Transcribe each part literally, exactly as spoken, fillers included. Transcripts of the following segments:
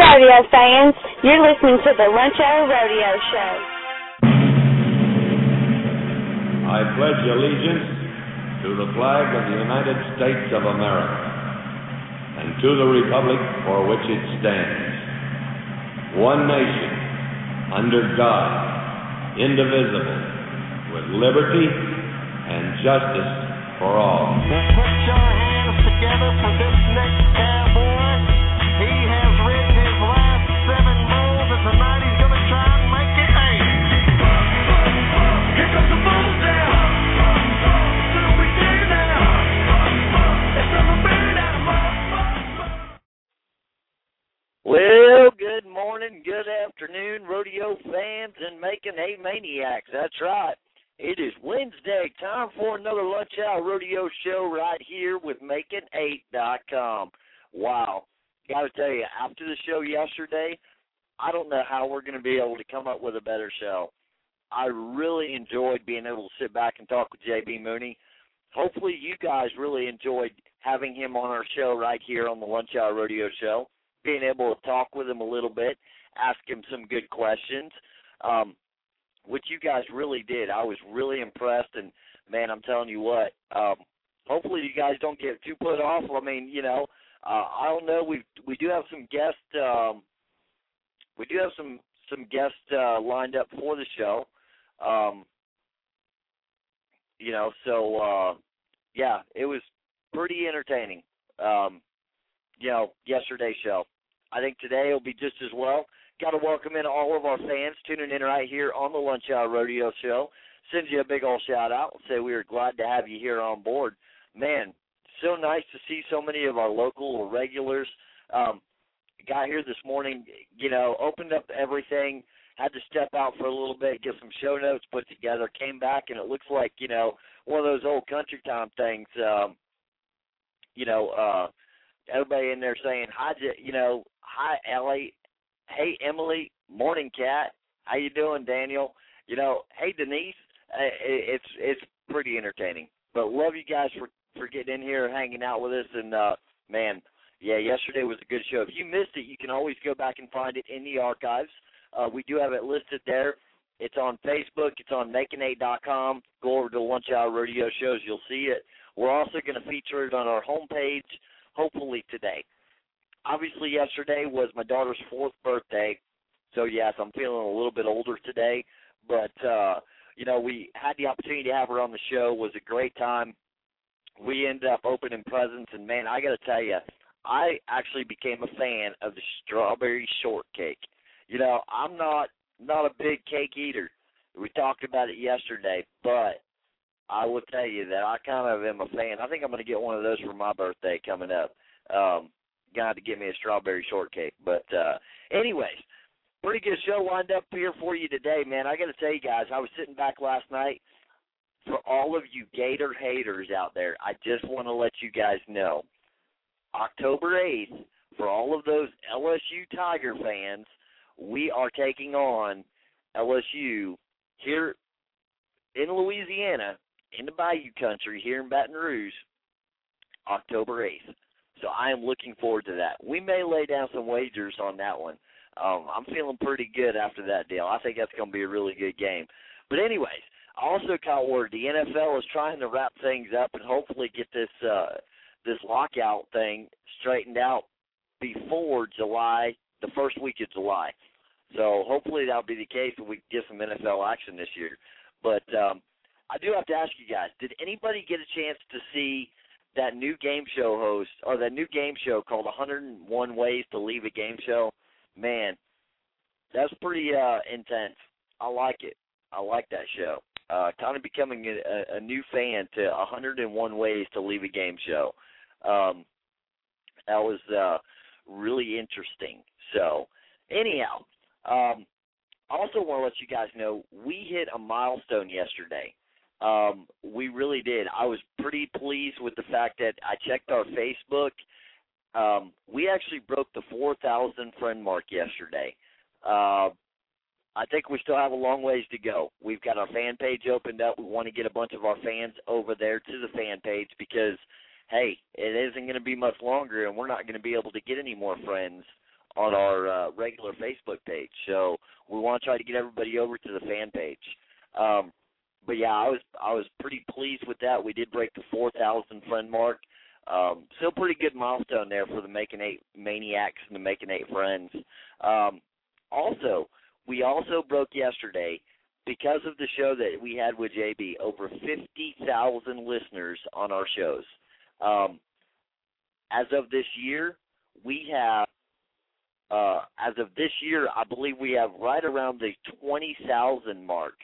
rodeo fans. You're listening to the Lunch Hour Rodeo Show. I pledge allegiance to the flag of the United States of America and to the republic for which it stands, one nation, under God, indivisible, with liberty and justice for all. Put your hands together for this next cowboy. He has ridden his last seven bulls, and tonight he's going to try and make it eight. Here comes the bulls down. What do we do now? It's gonna burn out of my. Well, good morning, good afternoon, rodeo fans and making hay maniacs. That's right. It is Wednesday, time for another Lunch Hour Rodeo Show right here with making eight dot com. Wow. Got to tell you, after the show yesterday, I don't know how we're going to be able to come up with a better show. I really enjoyed being able to sit back and talk with J B Mooney. Hopefully you guys really enjoyed having him on our show right here on the Lunch Hour Rodeo Show, being able to talk with him a little bit, ask him some good questions. Um, which you guys really did. I was really impressed, and, man, I'm telling you what, um, hopefully you guys don't get too put off. I mean, you know, uh, I don't know. We we do have some guests. Um, we do have some some guests uh, lined up for the show. Um, you know, so uh, yeah, it was pretty entertaining. Um, you know, yesterday's show. I think today will be just as well. Got to welcome in all of our fans tuning in right here on the Lunch Hour Rodeo Show. Send you a big old shout-out. Say we are glad to have you here on board. Man, so nice to see so many of our local regulars. Um, got here this morning, you know, opened up everything, had to step out for a little bit, get some show notes put together, came back, and it looks like, you know, one of those old country time things, um, you know, uh, everybody in there saying, hi, you know, hi, Ellie. Hey, Emily, morning, Cat. How you doing, Daniel? You know, hey, Denise. It's it's pretty entertaining. But love you guys for, for getting in here and hanging out with us. And, uh, man, yeah, yesterday was a good show. If you missed it, you can always go back and find it in the archives. Uh, we do have it listed there. It's on Facebook. It's on making eight dot com. Go over to Lunch Hour Rodeo Shows. You'll see it. We're also going to feature it on our homepage, hopefully today. Obviously, yesterday was my daughter's fourth birthday, so, yes, I'm feeling a little bit older today. But, uh, you know, we had the opportunity to have her on the show. It was a great time. We ended up opening presents, and, man, I got to tell you, I actually became a fan of the strawberry shortcake. You know, I'm not not a big cake eater. We talked about it yesterday, but I will tell you that I kind of am a fan. I think I'm going to get one of those for my birthday coming up. Um Got to get me a strawberry shortcake. But uh, anyways, pretty good show lined up here for you today, man. I got to tell you guys, I was sitting back last night. For all of you Gator haters out there, I just want to let you guys know, October eighth, for all of those L S U Tiger fans, we are taking on L S U here in Louisiana, in the Bayou Country, here in Baton Rouge, October eighth. So I am looking forward to that. We may lay down some wagers on that one. Um, I'm feeling pretty good after that deal. I think that's going to be a really good game. But anyways, I also caught word the N F L is trying to wrap things up and hopefully get this uh, this lockout thing straightened out before July, the first week of July. So hopefully that'll be the case and we can get some N F L action this year. But um, I do have to ask you guys, did anybody get a chance to see that new game show host, or that new game show called one hundred one Ways to Leave a Game Show? Man, that's pretty uh, intense. I like it. I like that show. Uh, kind of becoming a, a new fan to one hundred one Ways to Leave a Game Show. Um, that was uh, really interesting. So, anyhow, um, I also want to let you guys know we hit a milestone yesterday. Um, we really did. I was pretty pleased with the fact that I checked our Facebook. Um, we actually broke the four thousand friend mark yesterday. Uh, I think we still have a long ways to go. We've got our fan page opened up. We want to get a bunch of our fans over there to the fan page because, hey, it isn't going to be much longer, and we're not going to be able to get any more friends on our uh, regular Facebook page. So we want to try to get everybody over to the fan page. Um, but yeah, I was I was pretty pleased with that. We did break the four thousand friend mark. Um, still pretty good milestone there for the Making Eight Maniacs and the Making Eight Friends. Um, also, we also broke yesterday, because of the show that we had with J B, over fifty thousand listeners on our shows. Um, as of this year, we have, uh, as of this year, I believe we have right around the twenty thousand mark.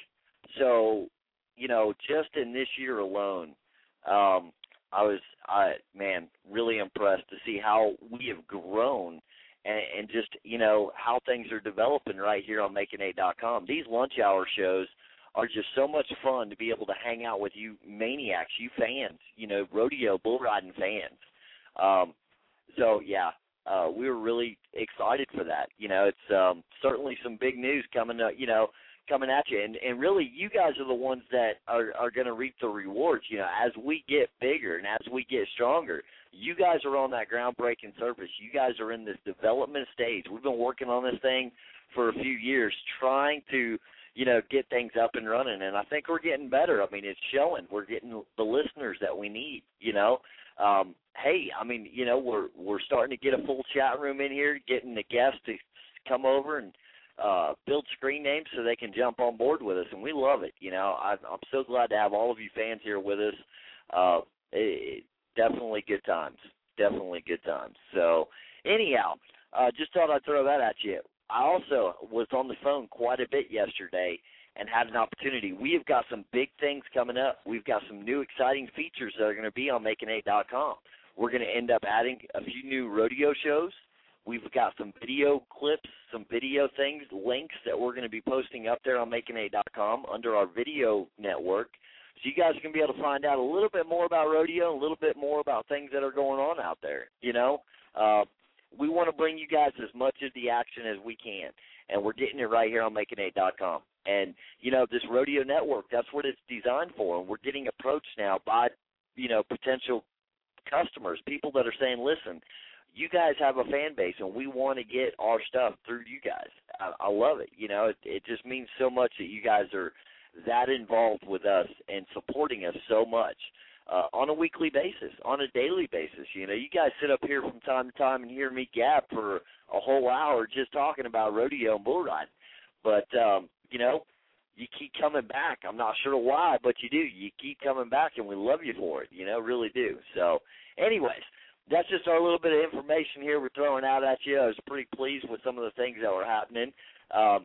So, you know, just in this year alone, um, I was, I man, really impressed to see how we have grown and, and just, you know, how things are developing right here on making eight dot com. These lunch hour shows are just so much fun to be able to hang out with you maniacs, you fans, you know, rodeo, bull riding fans. Um, so, yeah, uh, we were really excited for that. You know, it's um, certainly some big news coming up, you know, coming at you. And, and really, you guys are the ones that are, are going to reap the rewards, you know, as we get bigger and as we get stronger. You guys are on that groundbreaking surface. You guys are in this development stage. We've been working on this thing for a few years, trying to, you know, get things up and running, and I think we're getting better. I mean, it's showing. We're getting the listeners that we need, you know. Um, hey, I mean, you know, we're we're starting to get a full chat room in here, getting the guests to come over and uh, build screen names so they can jump on board with us, and we love it. You know, I, I'm so glad to have all of you fans here with us. Uh, it, definitely good times. Definitely good times. So, anyhow, uh, just thought I'd throw that at you. I also was on the phone quite a bit yesterday and had an opportunity. We have got some big things coming up. We've got some new exciting features that are going to be on making eight dot com. We're going to end up adding a few new rodeo shows. We've got some video clips, some video things, links that we're going to be posting up there on making eight dot com under our video network. So you guys are going to be able to find out a little bit more about rodeo, a little bit more about things that are going on out there, you know. Uh, we want to bring you guys as much of the action as we can, and we're getting it right here on making eight dot com. And, you know, this rodeo network, that's what it's designed for, and we're getting approached now by, you know, potential customers, people that are saying, listen, you guys have a fan base, and we want to get our stuff through you guys. I, I love it. You know, it, it just means so much that you guys are that involved with us and supporting us so much. Uh, on a weekly basis, on a daily basis. You know, you guys sit up here from time to time and hear me gab for a whole hour just talking about rodeo and bull riding. But, um, you know, you keep coming back. I'm not sure why, but you do. You keep coming back, and we love you for it, you know, really do. So, anyways, that's just our little bit of information here we're throwing out at you. I was pretty pleased with some of the things that were happening. Um,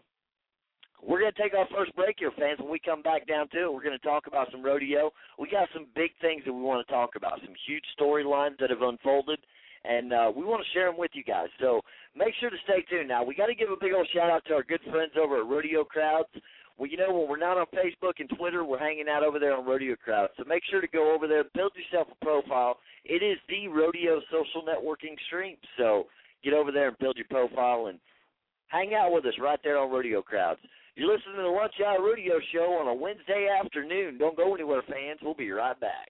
We're going to take our first break here, fans. When we come back down to it, we're going to talk about some rodeo. We got some big things that we want to talk about, some huge storylines that have unfolded, and uh, we want to share them with you guys. So make sure to stay tuned. Now, we got to give a big old shout-out to our good friends over at Rodeo Crowds. Well, you know, when we're not on Facebook and Twitter, we're hanging out over there on Rodeo Crowds. So make sure to go over there, build yourself a profile. It is the rodeo social networking stream. So get over there and build your profile and hang out with us right there on Rodeo Crowds. You're listening to the Lunch Hour Rodeo Show on a Wednesday afternoon. Don't go anywhere, fans. We'll be right back.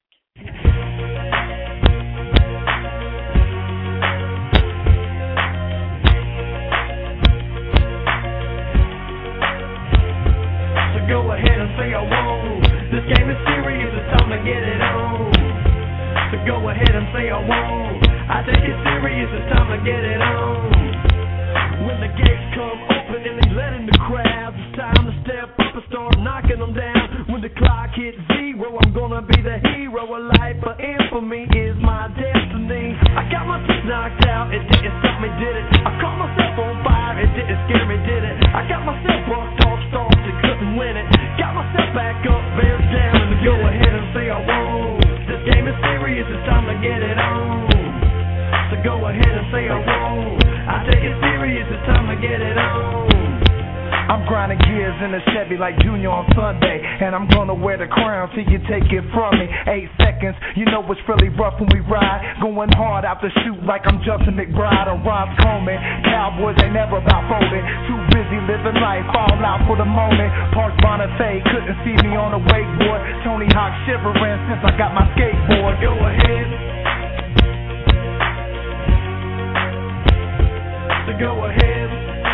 So go ahead and say I won't. This game is serious. It's time to get it on. So go ahead and say I won't. I take it serious. It's time to get it on. When the gates come open and they let in the crowd, it's time to step up and start knocking them down. When the clock hits zero, I'm gonna be the hero of life, but infamy is my destiny. I got my teeth knocked out, it didn't stop me, did it? I caught myself on fire, it didn't scare me, did it? I got myself bucked off, stalked and couldn't win it. Got myself back up, bear down, and go ahead and say I won't. This game is serious, it's time to get it on. So go ahead and say I won't. I take it serious, it's time to get it on. I'm grinding gears in a Chevy like Junior on Sunday, and I'm gonna wear the crown till you take it from me. Eight seconds, you know it's really rough when we ride. Going hard out the chute like I'm Justin McBride or Rob Coleman. Cowboys ain't never about folding. Too busy living life, fall out for the moment. Park Bonifay couldn't see me on a wakeboard. Tony Hawk shivering since I got my skateboard. Go ahead. So So go ahead.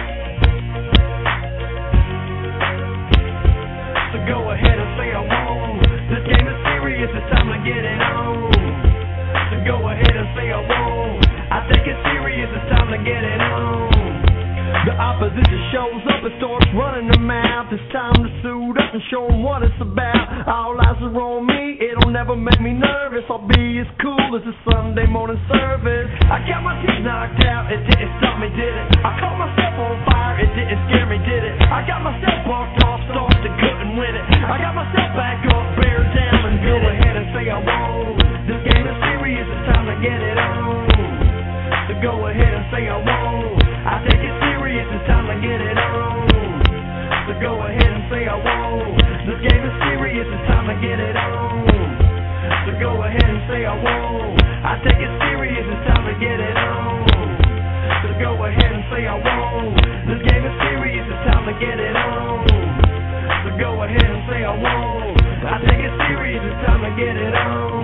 So go ahead and say I won't. This game is serious, it's time to get it on. So go ahead and say I won't. I take it serious, it's time to get it on. The opposition shows up and starts running their mouth. It's time to suit up and show them what it's about. All eyes are on me, it'll never make me nervous. I'll be as cool as a Sunday morning service. I got my teeth knocked out, it didn't stop me, did it? I caught myself on fire, it didn't scare me, did it? I got myself bucked off, started to couldn't win it. I got myself back up, bear down and go ahead and say I won't. This game is serious, it's time to get it on. So go ahead and say I won't. I take it serious, it's time to get it on. So go ahead and say I won't. This game is serious, it's time to get it on. So go ahead and say I won't. I take it serious, it's time to get it on. So go ahead and say I won't. This game is serious, it's time to get it on. So go ahead and say I won't. I take it serious, it's time to get it on.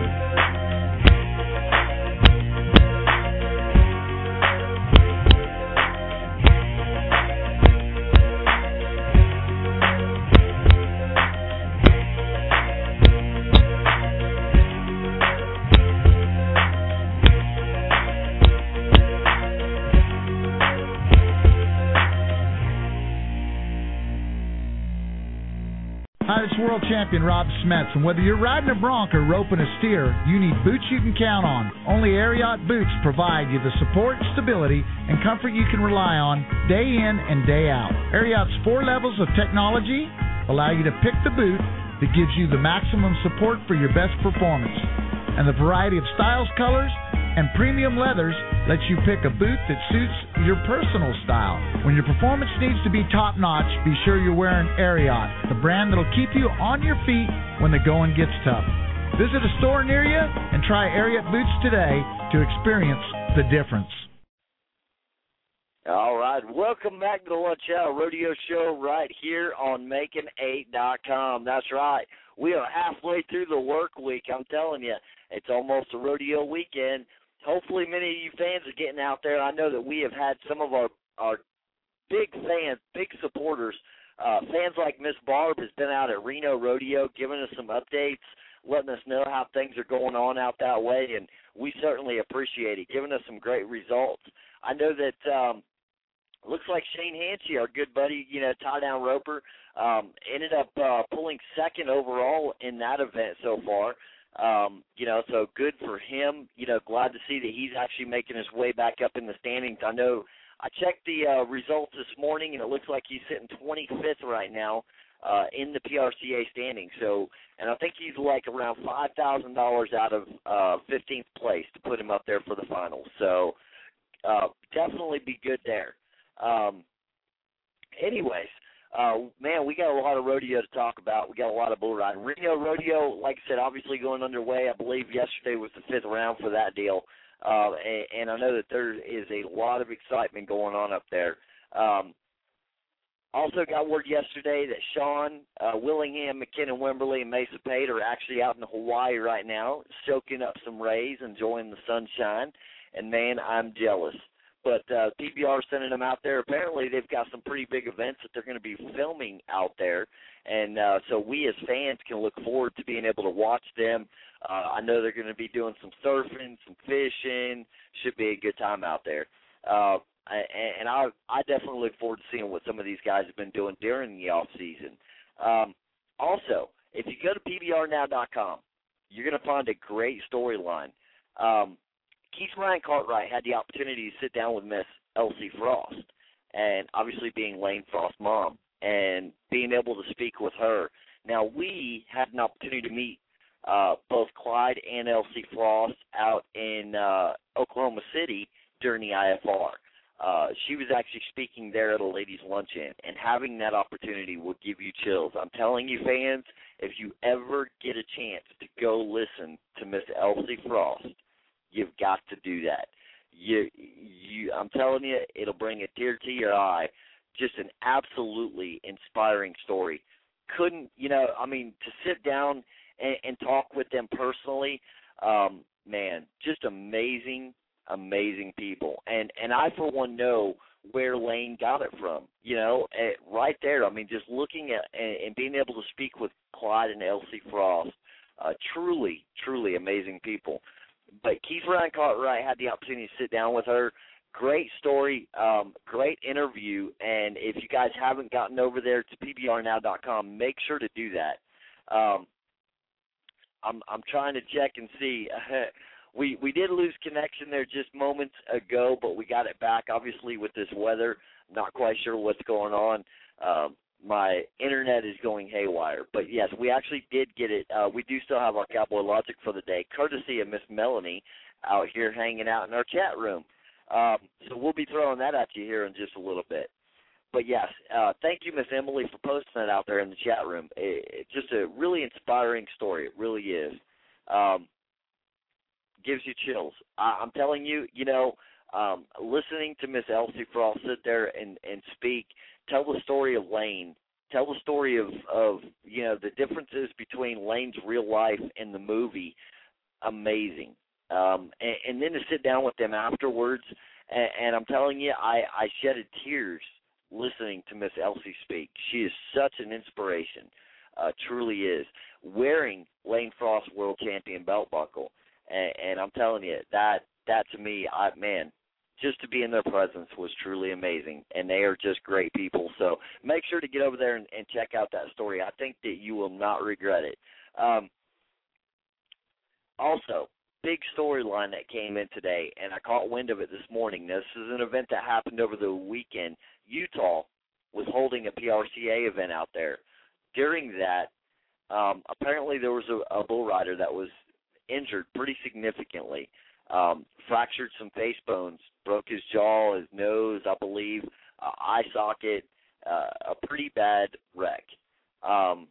Hi, this is World Champion Rob Smets, and whether you're riding a bronc or roping a steer, you need boots you can count on. Only Ariat boots provide you the support, stability, and comfort you can rely on day in and day out. Ariat's four levels of technology allow you to pick the boot that gives you the maximum support for your best performance. And the variety of styles, colors, and premium leathers lets you pick a boot that suits your personal style. When your performance needs to be top-notch, be sure you're wearing Ariat, the brand that'll keep you on your feet when the going gets tough. Visit a store near you and try Ariat boots today to experience the difference. All right, welcome back to the Lunch Hour Rodeo Show right here on making eight dot com. That's right. We are halfway through the work week. I'm telling you, it's almost a rodeo weekend. Hopefully many of you fans are getting out there. I know that we have had some of our, our big fans, big supporters, uh, fans like Miss Barb has been out at Reno Rodeo giving us some updates, letting us know how things are going on out that way, and we certainly appreciate it, giving us some great results. I know that um, looks like Shane Hanchy, our good buddy, you know, tie-down roper, um, ended up uh, pulling second overall in that event so far. Um, you know, so good for him. You know, glad to see that he's actually making his way back up in the standings. I know I checked the uh, results this morning, and it looks like he's sitting twenty-fifth right now uh, in the P R C A standings. So, and I think he's like around five thousand dollars out of uh, fifteenth place to put him up there for the finals. So, uh, definitely be good there. Um, anyways. Uh, man, we got a lot of rodeo to talk about. We got a lot of bull riding. Reno Rodeo, like I said, obviously going underway. I believe yesterday was the fifth round for that deal. Uh, and, and I know that there is a lot of excitement going on up there. Um, also got word yesterday that Sean, uh, Willingham, McKinnon, Wimberley, and Mesa Pate are actually out in Hawaii right now, soaking up some rays, enjoying the sunshine. And, man, I'm jealous. But uh, P B R sending them out there. Apparently they've got some pretty big events that they're going to be filming out there. And uh, so we as fans can look forward to being able to watch them. Uh, I know they're going to be doing some surfing, some fishing. Should be a good time out there. Uh, and I, I definitely look forward to seeing what some of these guys have been doing during the off season. Um, also, if you go to P B R now dot com, you're going to find a great storyline. Um, Keith Ryan Cartwright had the opportunity to sit down with Miss Elsie Frost, and obviously being Lane Frost's mom, and being able to speak with her. Now, we had an opportunity to meet uh, both Clyde and Elsie Frost out in uh, Oklahoma City during the I F R. Uh, she was actually speaking there at a ladies' luncheon, and having that opportunity will give you chills. I'm telling you, fans, if you ever get a chance to go listen to Miss Elsie Frost, you've got to do that. You, you, I'm telling you, it'll bring a tear to your eye. Just an absolutely inspiring story. Couldn't, you know, I mean, to sit down and, and talk with them personally, um, man, just amazing amazing people. And and I, for one, know where Lane got it from, you know, eh, right there. I mean, just looking at and, and being able to speak with Clyde and Elsie Frost, uh, truly, truly amazing people. But Keith Ryan Cartwright had the opportunity to sit down with her. Great story, um, great interview, and if you guys haven't gotten over there to P B R now dot com, make sure to do that. Um, I'm I'm trying to check and see. we we did lose connection there just moments ago, but we got it back. Obviously, with this weather, not quite sure what's going on. Um, my internet is going haywire, but yes, we actually did get it. Uh, we do still have our Cowboy Logic for the day, courtesy of Miss Melanie out here hanging out in our chat room. Um, so we'll be throwing that at you here in just a little bit. But, yes, uh, thank you, Miss Emily, for posting that out there in the chat room. It, it's just a really inspiring story. It really is. Um, gives you chills. I, I'm telling you, you know, um, listening to Miss Elsie Frost sit there and, and speak, tell the story of Lane, tell the story of, of, you know, the differences between Lane's real life and the movie, amazing. Um, and, and then to sit down with them afterwards, and, and I'm telling you, I, I shedded tears listening to Miss Elsie speak. She is such an inspiration, uh, truly is, wearing Lane Frost's world champion belt buckle. And, and I'm telling you, that, that to me, I, man, just to be in their presence was truly amazing, and they are just great people. So make sure to get over there and, and check out that story. I think that you will not regret it. Um, also, big storyline that came in today, and I caught wind of it this morning. This is an event that happened over the weekend. Utah was holding a P R C A event out there. During that, um, apparently there was a, a bull rider that was injured pretty significantly, um, fractured some face bones, broke his jaw, his nose, I believe, uh, eye socket, uh, a pretty bad wreck. Um,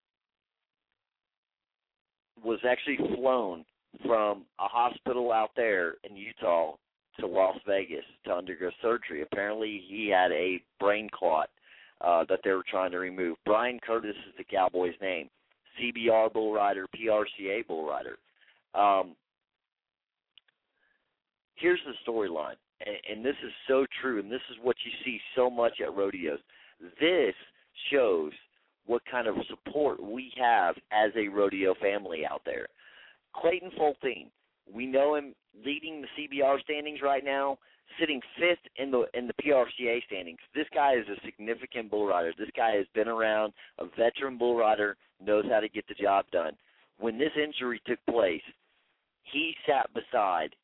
was actually flown from a hospital out there in Utah to Las Vegas to undergo surgery. Apparently he had a brain clot uh, that they were trying to remove. Brian Curtis is the Cowboy's name. C B R bull rider, P R C A bull rider. Um, here's the storyline, and, and this is so true, and this is what you see so much at rodeos. This shows what kind of support we have as a rodeo family out there. Clayton Fultine, we know him leading the C B R standings right now, sitting fifth in the in the P R C A standings. This guy is a significant bull rider. This guy has been around, a veteran bull rider, knows how to get the job done. When this injury took place, he sat beside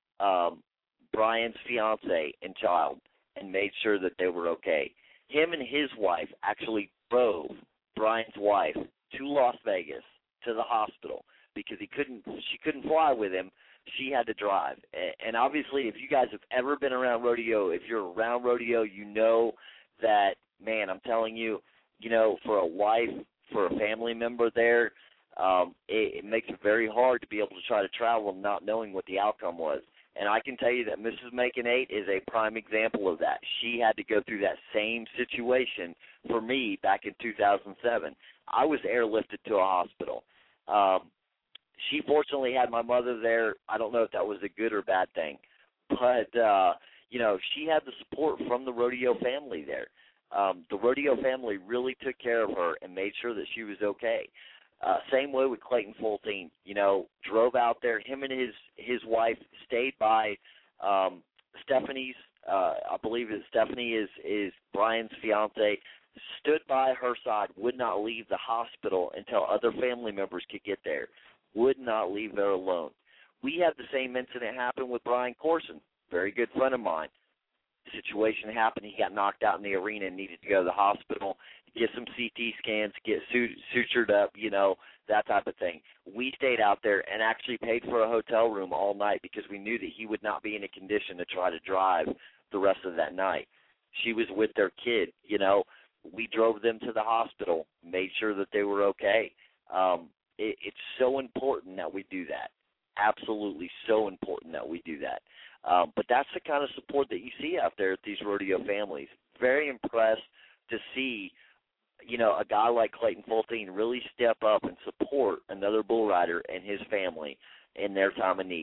um, Brian's fiance and child and made sure that they were okay. Him and his wife actually drove Brian's wife to Las Vegas to the hospital, because he couldn't, she couldn't fly with him. She had to drive. And obviously, if you guys have ever been around rodeo, if you're around rodeo, you know that, man, I'm telling you, you know, for a wife, for a family member there, um, it, it makes it very hard to be able to try to travel not knowing what the outcome was. And I can tell you that Missus Macon eight is a prime example of that. She had to go through that same situation for me back in two thousand seven. I was airlifted to a hospital. Um, She fortunately had my mother there. I don't know if that was a good or bad thing. But, uh, you know, she had the support from the rodeo family there. Um, the rodeo family really took care of her and made sure that she was okay. Uh, same way with Clayton Fultine. You know, drove out there. Him and his, his wife stayed by um, Stephanie's. Uh, I believe that Stephanie is, is Brian's fiance. Stood by her side, would not leave the hospital until other family members could get there. Would not leave there alone. We had the same incident happen with Brian Corson, very good friend of mine. The situation happened. He got knocked out in the arena and needed to go to the hospital, get some C T scans, get sutured up, you know, that type of thing. We stayed out there and actually paid for a hotel room all night because we knew that he would not be in a condition to try to drive the rest of that night. She was with their kid, you know. We drove them to the hospital, made sure that they were okay. Um, it, it's so important that we do that. Absolutely so important that we do that. Um, but that's the kind of support that you see out there at these rodeo families. Very impressed to see, you know, a guy like Clayton Fultine really step up and support another bull rider and his family in their time of need.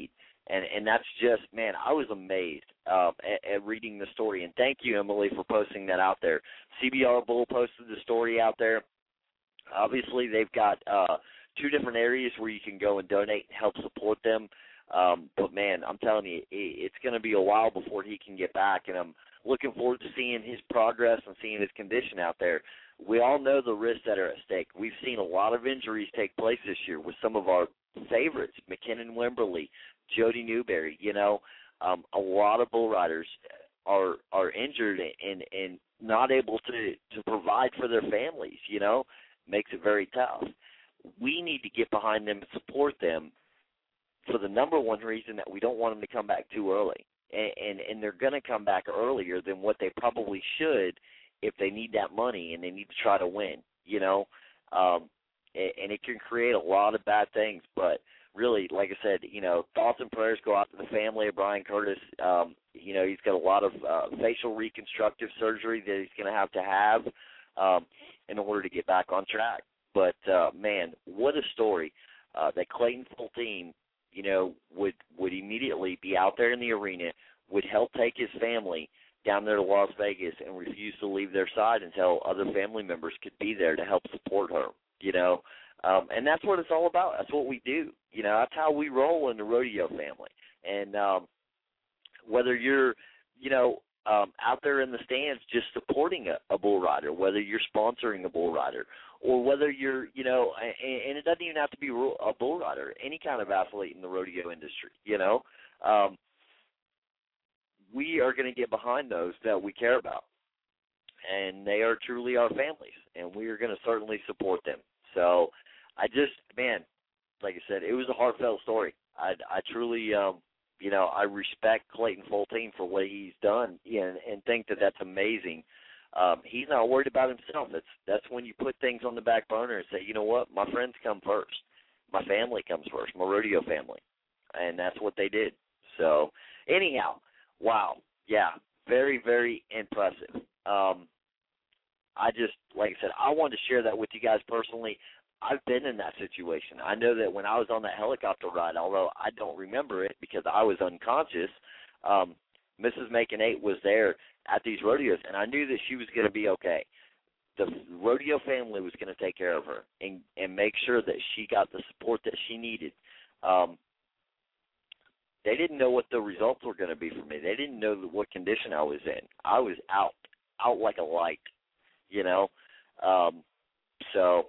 And and that's just, man, I was amazed uh, at, at reading the story. And thank you, Emily, for posting that out there. C B R Bull posted the story out there. Obviously, they've got uh, two different areas where you can go and donate and help support them. Um, but, man, I'm telling you, it, it's going to be a while before he can get back. And I'm looking forward to seeing his progress and seeing his condition out there. We all know the risks that are at stake. We've seen a lot of injuries take place this year with some of our favorites, McKinnon Wimberly, Jody Newberry. You know, um, a lot of bull riders are are injured and, and not able to, to provide for their families, you know. Makes it very tough. We need to get behind them and support them for the number one reason that we don't want them to come back too early. And, and, and they're going to come back earlier than what they probably should if they need that money and they need to try to win, you know. Um, and, and it can create a lot of bad things. But really, like I said, you know, thoughts and prayers go out to the family of Brian Curtis. Um, you know, he's got a lot of uh, facial reconstructive surgery that he's going to have to have um, in order to get back on track. But, uh, man, what a story uh, that Clayton Fultine, you know, would, would immediately be out there in the arena, would help take his family down there to Las Vegas and refuse to leave their side until other family members could be there to help support her, you know. Um, and that's what it's all about. That's what we do. You know, that's how we roll in the rodeo family. And um, whether you're, you know, um, out there in the stands just supporting a, a bull rider, whether you're sponsoring a bull rider, or whether you're, you know, and, and it doesn't even have to be a bull rider, any kind of athlete in the rodeo industry, you know. Um, we are going to get behind those that we care about. And they are truly our families, and we are going to certainly support them. So I just, man, like I said, it was a heartfelt story. I, I truly, um, you know, I respect Clayton Fultine for what he's done and, and think that that's amazing. Um, he's not worried about himself. That's, that's when you put things on the back burner and say, you know what, my friends come first. My family comes first, my rodeo family. And that's what they did. So anyhow, wow, yeah, very, very impressive. Um, I just, like I said, I wanted to share that with you guys personally. I've been in that situation. I know that when I was on that helicopter ride, although I don't remember it because I was unconscious, um, Missus Macon eight was there at these rodeos, and I knew that she was going to be okay. The rodeo family was going to take care of her and, and make sure that she got the support that she needed. Um, they didn't know what the results were going to be for me. They didn't know what condition I was in. I was out, out like a light, you know. Um, so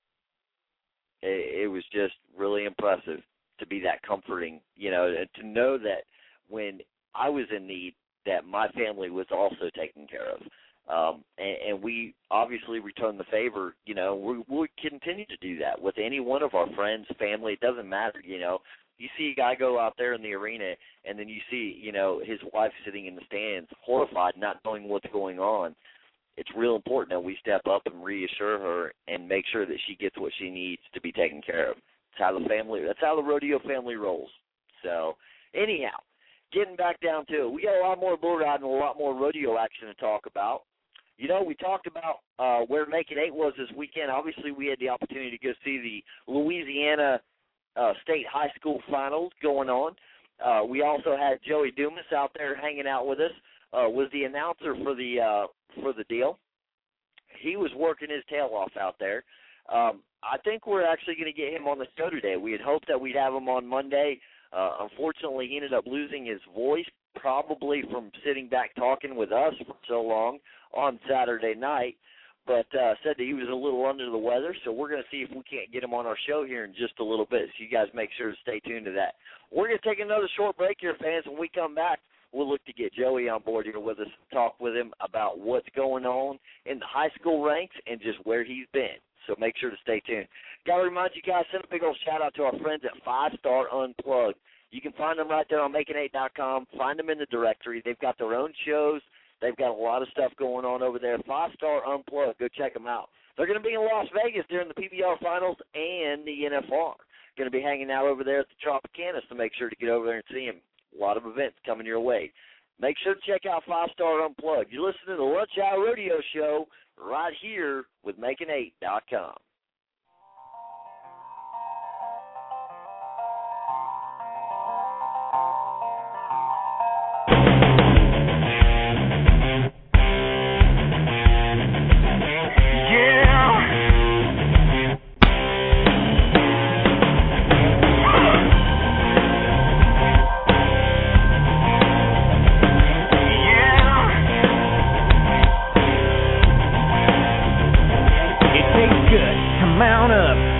it, it was just really impressive to be that comforting, you know, and to know that when I was in need, that my family was also taken care of. Um, and, and we obviously returned the favor, you know. We, we'll continue to do that with any one of our friends, family. It doesn't matter, you know. You see a guy go out there in the arena, and then you see, you know, his wife sitting in the stands, horrified, not knowing what's going on. It's real important that we step up and reassure her and make sure that she gets what she needs to be taken care of. That's how the family, that's how the rodeo family rolls. So, anyhow, getting back down to it, we got a lot more bull riding and a lot more rodeo action to talk about. You know, we talked about uh, where Macon eight was this weekend. Obviously, we had the opportunity to go see the Louisiana uh, State High School Finals going on. Uh, we also had Joey Dumas out there hanging out with us. Uh, was the announcer for the uh, for the deal. He was working his tail off out there. Um, I think we're actually going to get him on the show today. We had hoped that we'd have him on Monday. Uh, unfortunately, he ended up losing his voice, probably from sitting back talking with us for so long on Saturday night, but uh, said that he was a little under the weather, so we're going to see if we can't get him on our show here in just a little bit, so you guys make sure to stay tuned to that. We're going to take another short break here, fans. When we come back, we'll look to get Joey on board here with us, talk with him about what's going on in the high school ranks and just where he's been. So make sure to stay tuned. Got to remind you guys, send a big old shout-out to our friends at Five Star Unplugged. You can find them right there on Macon eight dot com. Find them in the directory. They've got their own shows. They've got a lot of stuff going on over there. Five Star Unplugged. Go check them out. They're going to be in Las Vegas during the P B R Finals and the N F R. Going to be hanging out over there at the Tropicana, so make sure to get over there and see them. A lot of events coming your way. Make sure to check out Five Star Unplugged. You're listening to the Lunch Hour Rodeo Show right here with Macon eight dot com.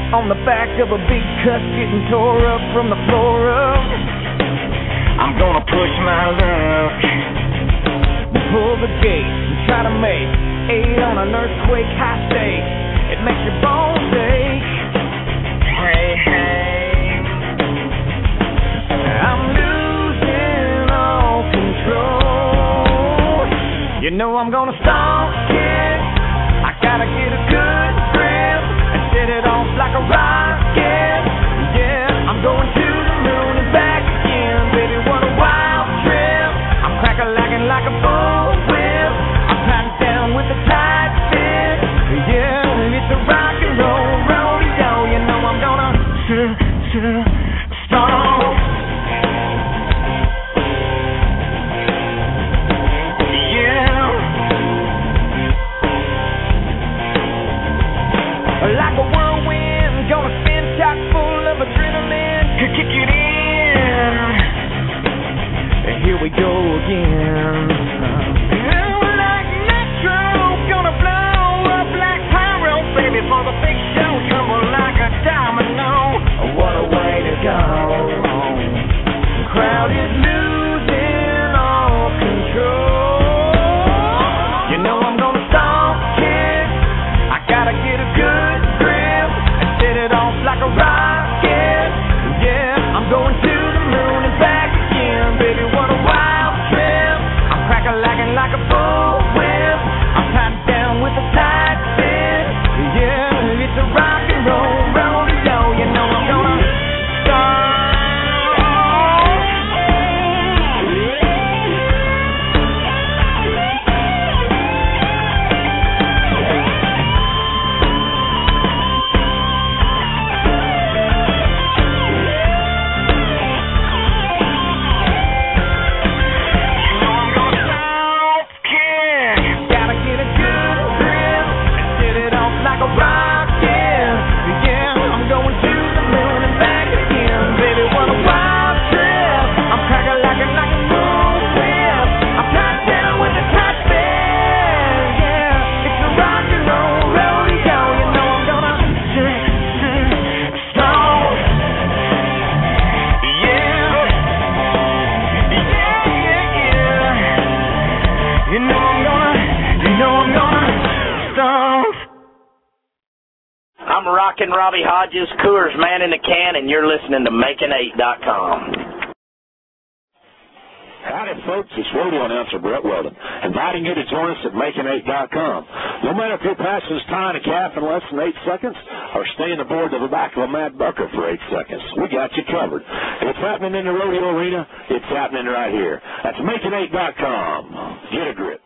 on the back of a big cuss getting tore up from the floor up. I'm gonna push my luck, pull the gate and try to make eight on an earthquake high stake. It makes your bones ache. Hey, hey, I'm losing all control. You know I'm gonna stomp it. I gotta get a good grip and set it off like a rocket. Yeah, I'm going to the moon and back again. Baby, what a wild trip. I'm crack-a-lacking like a bullwhip. I'm tied down with a tight fit. Yeah, it's a rock and roll rodeo. You know I'm gonna stomp. Like a whirlwind, gonna spin chock full of adrenaline. Could kick it in. And here we go again. Like nitro, gonna blow up like pyro, baby, for the big show. Tumble like a domino. What a way to go. The crowd is losing all control. You know I'm gonna stomp it. I gotta get a good like a rocket, yeah, I'm going to the moon and back again, baby, what a wild trip, I'm crack-a-lacking like a bullwhip, I'm tied down with a tight fit, yeah, it's a rock and roll rodeo, you know I'm gonna start. Rockin' Robbie Hodges, Coors Man in the Can, and you're listening to Making Eight dot com. Howdy, folks. It's rodeo announcer Brett Weldon, inviting you to join us at Making Eight dot com. No matter if your passion is tying a calf in less than eight seconds or staying aboard to the back of a mad bucker for eight seconds, we got you covered. If it's happening in the rodeo arena, it's happening right here. That's Making Eight dot com. Get a grip.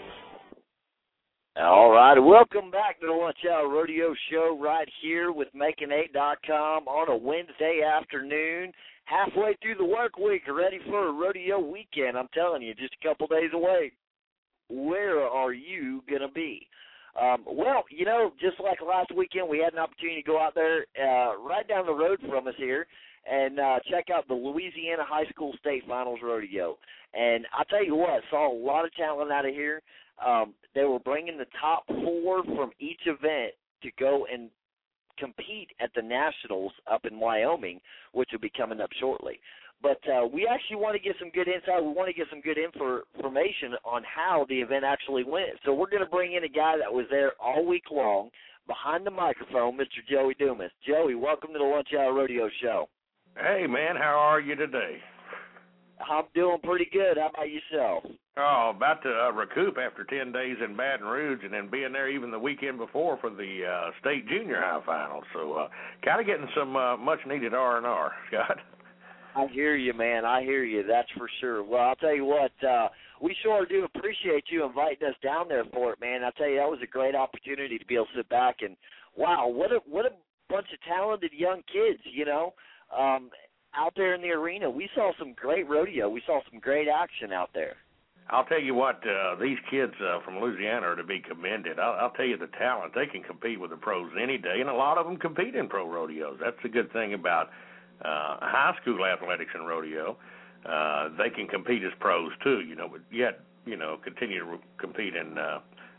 All right, welcome back to the Lunch Hour Rodeo Show right here with Making Eight dot com on a Wednesday afternoon, halfway through the work week, ready for a rodeo weekend. I'm telling you, just a couple days away. Where are you going to be? Um, well, you know, just like last weekend, we had an opportunity to go out there uh, right down the road from us here and uh, check out the Louisiana High School State Finals Rodeo. And I'll tell you what, saw a lot of talent out of here. Um, they were bringing the top four from each event to go and compete at the Nationals up in Wyoming, which will be coming up shortly. But uh, we actually want to get some good insight. We want to get some good info, information on how the event actually went. So we're going to bring in a guy that was there all week long behind the microphone, Mister Joey Dumas. Joey, welcome to the Lunch Hour Rodeo Show. Hey, man, how are you today? I'm doing pretty good. How about yourself? Oh, about to uh, recoup after ten days in Baton Rouge and then being there even the weekend before for the uh, state junior high finals. So uh, kind of getting some uh, much-needed R and R, Scott. I hear you, man. I hear you. That's for sure. Well, I'll tell you what, uh, we sure do appreciate you inviting us down there for it, man. I'll tell you, that was a great opportunity to be able to sit back and, wow, what a what a bunch of talented young kids, you know, um, out there in the arena. We saw some great rodeo. We saw some great action out there. I'll tell you what, uh, these kids uh, from Louisiana are to be commended. I'll, I'll tell you the talent. They can compete with the pros any day, and a lot of them compete in pro rodeos. That's the good thing about uh, high school athletics and rodeo. Uh, they can compete as pros, too, you know, but yet, you know, continue to compete in uh,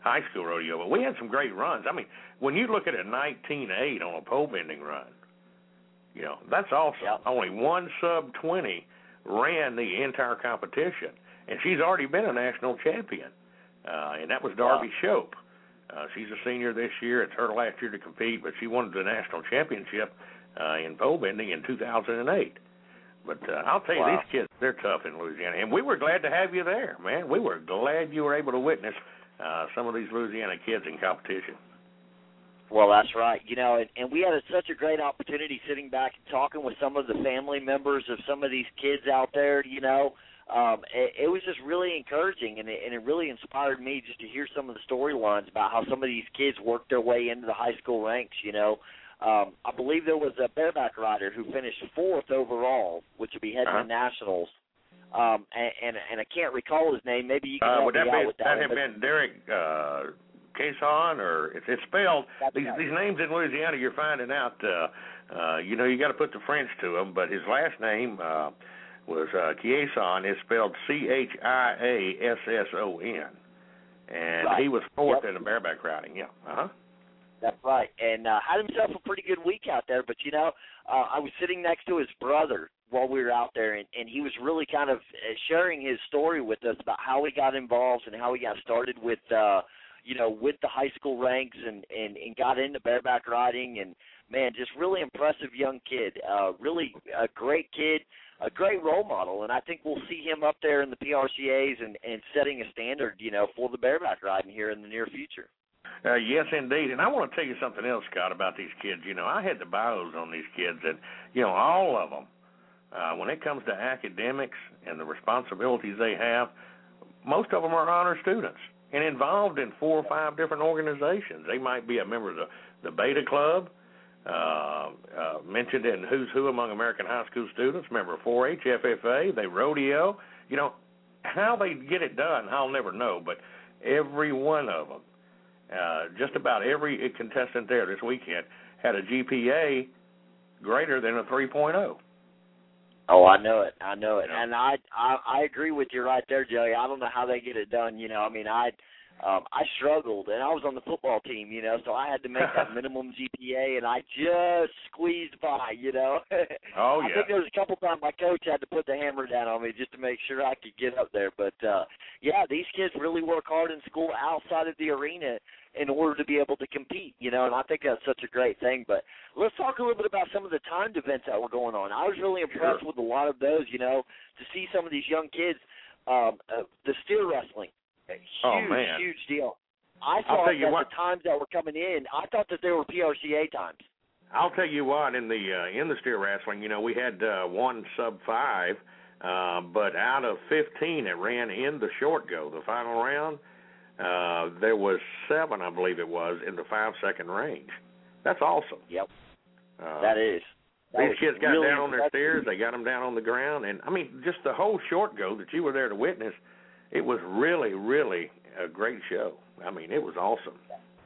high school rodeo, but we had some great runs. I mean, when you look at a nineteen eight on a pole bending run, you know, that's awesome. Yep. Only one sub twenty ran the entire competition, and she's already been a national champion, uh, and that was Darby wow. Shope. Uh, she's a senior this year. It's her last year to compete, but she won the national championship uh, in pole bending in two thousand eight. But uh, I'll tell you, wow. these kids, they're tough in Louisiana, and we were glad to have you there, man. We were glad you were able to witness uh, some of these Louisiana kids in competition. Well, that's right. You know, and, and we had a, such a great opportunity sitting back and talking with some of the family members of some of these kids out there, you know. Um, it, it was just really encouraging, and it, and it really inspired me just to hear some of the storylines about how some of these kids worked their way into the high school ranks, you know. Um, I believe there was a bareback rider who finished fourth overall, which would be heading uh-huh. to nationals. Um, and, and and I can't recall his name. Maybe you can uh, help would me that out be, with that. That have been Derek uh, Cason, or it's, it's spelled. These, right. these names in Louisiana, you're finding out. Uh, uh, you know, you got to put the French to them. But his last name uh, was uh, Cason. It's spelled C H I A S S O N, and right. he was fourth yep. in the bareback riding. Yeah. Uh huh. That's right, and uh, had himself a pretty good week out there. But, you know, uh, I was sitting next to his brother while we were out there, and, and he was really kind of sharing his story with us about how he got involved and how he got started with, uh, you know, with the high school ranks and, and, and got into bareback riding. And, man, just really impressive young kid, uh, really a great kid, a great role model. And I think we'll see him up there in the P R C As and, and setting a standard, you know, for the bareback riding here in the near future. Uh, yes, indeed. And I want to tell you something else, Scott, about these kids. You know, I had the bios on these kids, and, you know, all of them, uh, when it comes to academics and the responsibilities they have, most of them are honor students and involved in four or five different organizations. They might be a member of the, the Beta Club, uh, uh, mentioned in Who's Who Among American High School Students, member of four H, F F A, they rodeo. You know, how they get it done, I'll never know, but every one of them, Uh, just about every contestant there this weekend had a G P A greater than a three point oh. Oh, I know it. I know it. And I, I I agree with you right there, Joey. I don't know how they get it done. You know, I mean, I um, I struggled, and I was on the football team, you know, so I had to make that minimum G P A, and I just squeezed by, you know. Oh, yeah. I think there was a couple times my coach had to put the hammer down on me just to make sure I could get up there. But, uh, yeah, these kids really work hard in school outside of the arena in order to be able to compete, you know, and I think that's such a great thing. But let's talk a little bit about some of the timed events that were going on. I was really impressed sure. with a lot of those, you know, to see some of these young kids, um, uh, the steer wrestling. Huge, oh, man. huge deal. I thought that what, the times that were coming in, I thought that they were P R C A times. I'll tell you what, in the uh, in the steer wrestling, you know, we had uh, one sub five, uh, but out of fifteen that ran in the short go, the final round, uh, there was seven, I believe it was, in the five-second range. That's awesome. Yep, uh, that is. That these kids got really down on their impressive. steers. They got them down on the ground. And, I mean, just the whole short go that you were there to witness, it was really, really a great show. I mean, it was awesome.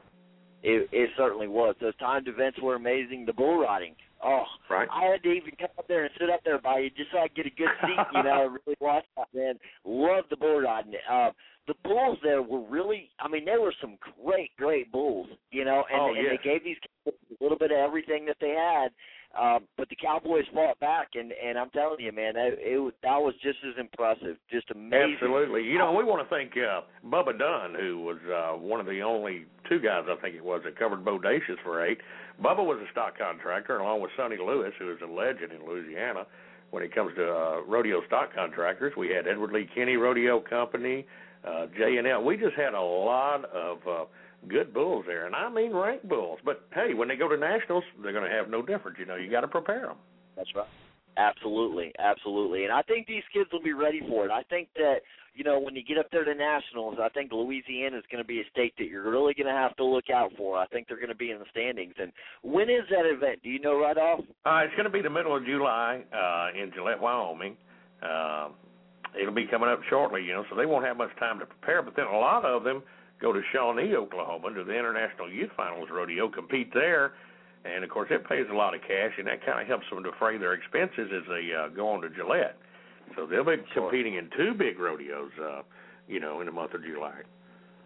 It, it certainly was. Those timed events were amazing. The bull riding. Oh, right. I had to even come up there and sit up there by you just so I could get a good seat, you know, and really watch that, man. Love the bull riding. Uh, the bulls there were really, I mean, there were some great, great bulls, you know, and, oh, and yes. they gave these kids a little bit of everything that they had. Um, but the Cowboys fought back, and, and I'm telling you, man, that, it, that was just as impressive, just amazing. Absolutely. You know, we want to thank uh, Bubba Dunn, who was uh, one of the only two guys, I think it was, that covered Bodacious for eight. Bubba was a stock contractor, along with Sonny Lewis, who is a legend in Louisiana. When it comes to uh, rodeo stock contractors, we had Edward Lee Kinney Rodeo Company, uh, J and L. We just had a lot of uh, good bulls there, and I mean ranked bulls. But, hey, when they go to nationals, they're going to have no difference. You know, you got to prepare them. That's right. Absolutely, absolutely. And I think these kids will be ready for it. I think that, you know, when you get up there to nationals, I think Louisiana is going to be a state that you're really going to have to look out for. I think they're going to be in the standings. And when is that event? Do you know right off? Uh, it's going to be the middle of July uh, in Gillette, Wyoming. Uh, it'll be coming up shortly, you know, so they won't have much time to prepare. But then a lot of them go to Shawnee, Oklahoma, to the International Youth Finals Rodeo, compete there. And, of course, it pays a lot of cash, and that kind of helps them defray their expenses as they uh, go on to Gillette. So they'll be sure. competing in two big rodeos, uh, you know, in the month of July.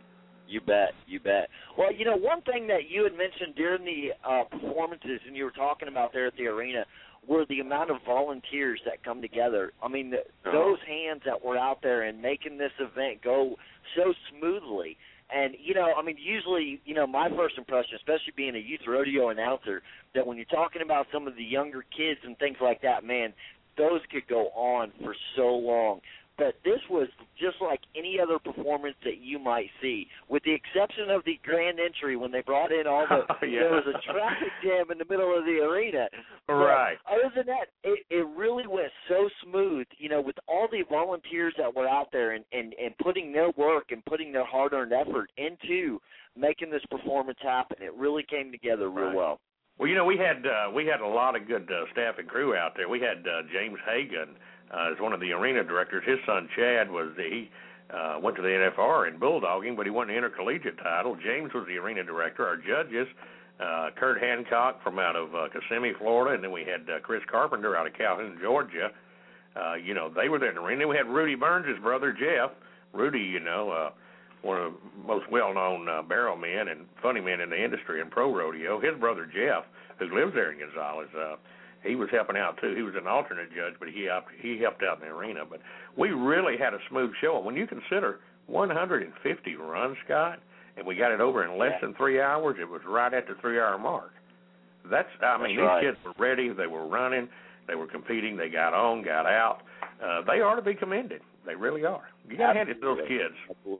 You bet, you bet. Well, you know, one thing that you had mentioned during the uh, performances and you were talking about there at the arena were the amount of volunteers that come together. I mean, the, Oh. those hands that were out there and making this event go so smoothly. And, you know, I mean, usually, you know, my first impression, especially being a youth rodeo announcer, that when you're talking about some of the younger kids and things like that, man, those could go on for so long. But this was just like any other performance that you might see, with the exception of the grand entry when they brought in all the Oh, yeah. there was a traffic jam in the middle of the arena. Right. But other than that, it, it really went so smooth, you know, with all the volunteers that were out there and, and, and putting their work and putting their hard-earned effort into making this performance happen. It really came together real Right. well. Well, you know, we had uh, we had a lot of good uh, staff and crew out there. We had uh, James Hagan uh, as one of the arena directors. His son Chad was the, he uh, went to the N F R in bulldogging, but he won the intercollegiate title. James was the arena director. Our judges, uh, Kurt Hancock from out of uh, Kissimmee, Florida, and then we had uh, Chris Carpenter out of Calhoun, Georgia. Uh, you know, they were there in the arena. Then we had Rudy Burns' brother Jeff. Rudy, you know, uh, one of the most well-known uh, barrel men and funny men in the industry in pro rodeo. His brother Jeff, who lives there in Gonzales, uh, he was helping out too. He was an alternate judge, but he helped, he helped out in the arena. But we really had a smooth show. When you consider one hundred fifty runs, Scott, and we got it over in less Yeah. than three hours, it was right at the three-hour mark. That's, I mean, That's these right. kids were ready. They were running. They were competing. They got on, got out. Uh, they are to be commended. They really are. You got to hand it to those kids.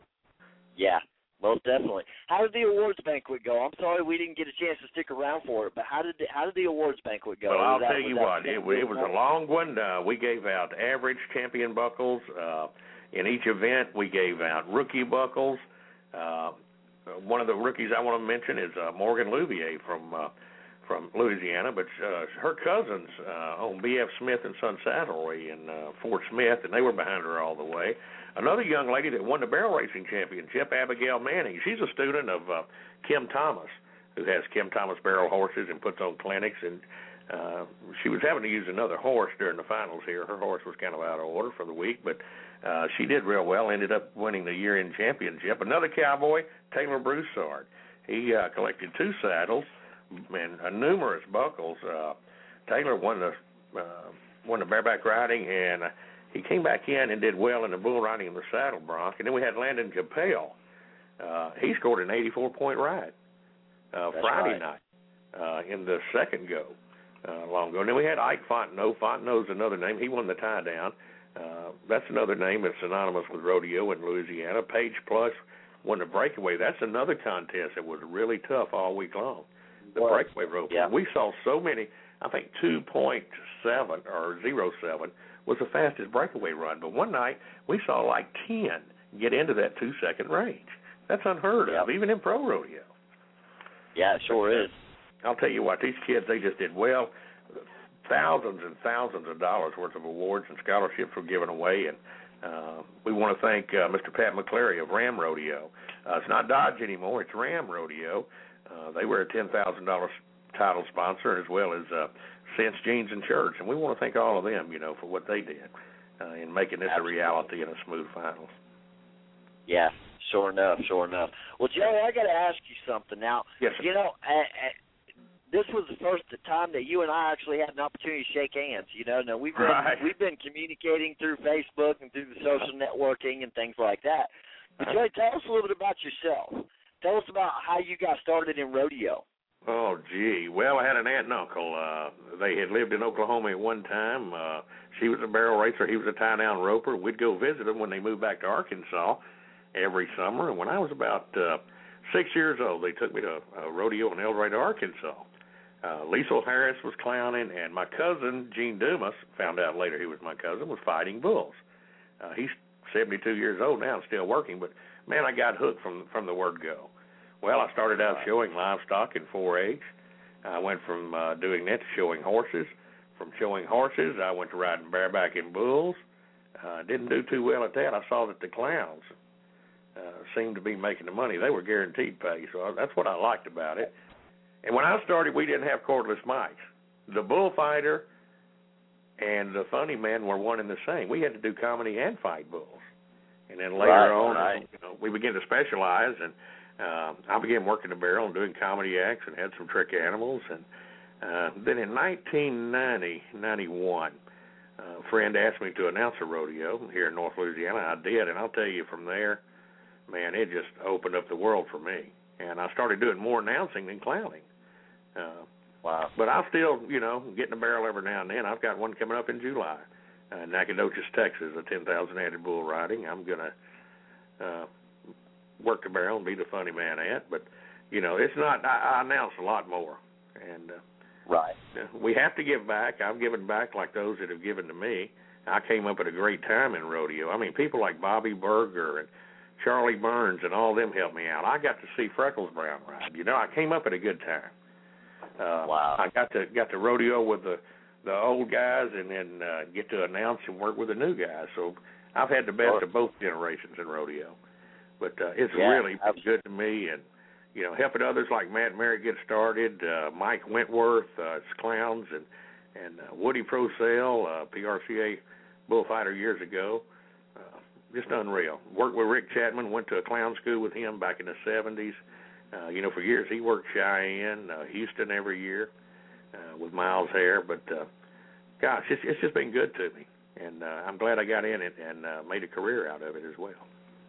Yeah, most definitely. How did the awards banquet go? I'm sorry we didn't get a chance to stick around for it, but how did the, how did the awards banquet go? Well, Was I'll that- tell was you that what, it, wa- it was a long one. Uh, we gave out average champion buckles. Uh, in each event, we gave out rookie buckles. Uh, one of the rookies I want to mention is uh, Morgan Louvier from uh, from Louisiana, but uh, her cousins uh, own B F Smith and Son Saddlery in uh, Fort Smith, and they were behind her all the way. Another young lady that won the barrel racing championship, Abigail Manning, she's a student of uh, Kim Thomas, who has Kim Thomas barrel horses and puts on clinics, and uh, she was having to use another horse during the finals here. Her horse was kind of out of order for the week, but uh, she did real well, ended up winning the year-end championship. Another cowboy, Taylor Broussard, he uh, collected two saddles and uh, numerous buckles. Uh, Taylor won the uh, won the bareback riding, and uh, he came back in and did well in the bull riding and the saddle bronc. And then we had Landon Capel. Uh, he scored an eighty-four point ride uh, Friday right. night uh, in the second go uh, long ago. And then we had Ike Fontenot. Fontenot's another name. He won the tie down. Uh, that's another name that's synonymous with rodeo in Louisiana. Paige Plush won the breakaway. That's another contest that was really tough all week long. The Well, breakaway rope. yeah. We saw so many. I think two point seven or zero seven was the fastest breakaway run. But one night we saw like ten get into that two second range. That's unheard of, Yeah. even in pro rodeo. Yeah, it sure is. I'll tell you what, these kids, they just did well. Thousands and thousands of dollars worth of awards and scholarships were given away, and uh, we want to thank uh, Mister Pat McClary of Ram Rodeo. Uh, it's not Dodge anymore; it's Ram Rodeo. Uh, they were a ten thousand dollars title sponsor, as well as uh, Sense Jeans and Shirts, and we want to thank all of them, you know, for what they did uh, in making this Absolutely. a reality and a smooth finals. Yeah, sure enough, sure enough. Well, Joe, I got to ask you something now. Yes, sir. You know, uh, uh, this was the first time that you and I actually had an opportunity to shake hands. You know, now we've been Right. we've been communicating through Facebook and through the social networking and things like that. But Joe, tell us a little bit about yourself. Tell us about how you got started in rodeo. Oh, gee. Well, I had an aunt and uncle. Uh, they had lived in Oklahoma at one time. Uh, she was a barrel racer. He was a tie-down roper. We'd go visit them when they moved back to Arkansas every summer. And when I was about uh, six years old, they took me to a rodeo in El Dorado, Arkansas. Uh, Liesl Harris was clowning, and my cousin, Gene Dumas, found out later he was my cousin, was fighting bulls. Uh, he's seventy-two years old now and still working, but, man, I got hooked from from the word go. Well, I started out showing livestock in four H. I went from uh, doing that to showing horses. From showing horses, I went to riding bareback in bulls. I uh, didn't do too well at that. I saw that the clowns uh, seemed to be making the money. They were guaranteed pay, so that's what I liked about it. And when I started, we didn't have cordless mics. The bullfighter and the funny man were one and the same. We had to do comedy and fight bulls. And then later right, on, right. You know, we began to specialize, and uh, I began working the barrel and doing comedy acts and had some trick animals. And uh, then in nineteen ninety, ninety-one, uh, a friend asked me to announce a rodeo here in North Louisiana. I did, and I'll tell you from there, man, it just opened up the world for me. And I started doing more announcing than clowning. Uh, wow. But I still, you know, get in the barrel every now and then. I've got one coming up in July. Uh, Nacogdoches, Texas, a ten thousand headed bull riding. I'm going to uh, work the barrel and be the funny man at. But, you know, it's not, I, I announce a lot more. And uh, right. we have to give back. I've given back like those that have given to me. I came up at a great time in rodeo. I mean, people like Bobby Berger and Charlie Burns and all them helped me out. I got to see Freckles Brown ride. You know, I came up at a good time. Uh, wow. I got to got to rodeo with the the old guys and then uh, get to announce and work with the new guys. So I've had the best sure. of both generations in rodeo. But uh, it's yeah, really been absolutely. good to me, and you know, helping others like Matt Merritt get started, uh, Mike Wentworth, uh, Clowns, and and uh, Woody Prosell, uh, P R C A bullfighter years ago. Uh, just unreal. Worked with Rick Chapman, went to a clown school with him back in the seventies. Uh, you know, for years he worked Cheyenne, uh, Houston every year uh, with Miles Hare. But, uh, gosh, it's, it's just been good to me. And uh, I'm glad I got in it and uh, made a career out of it as well.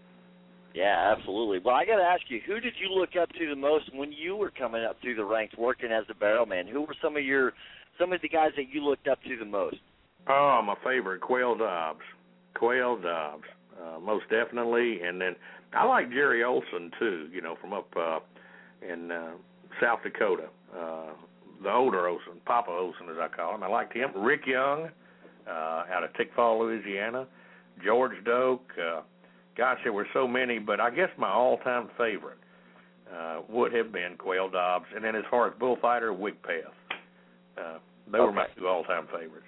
Yeah, absolutely. Well, I got to ask you, who did you look up to the most when you were coming up through the ranks working as a barrelman? Who were some of your some of the guys that you looked up to the most? Oh, my favorite, Quail Dobbs. Quail Dobbs, uh, most definitely. And then I like Jerry Olson, too, you know, from up uh, in uh, South Dakota. Uh, the older Olson, Papa Olson, as I call him. I liked him. Rick Young uh, out of Tickfall, Louisiana. George Doak. Uh, gosh, there were so many, but I guess my all-time favorite uh, would have been Quail Dobbs. And then as far as bullfighter, Wick Peth. Uh, they okay. were my two all-time favorites.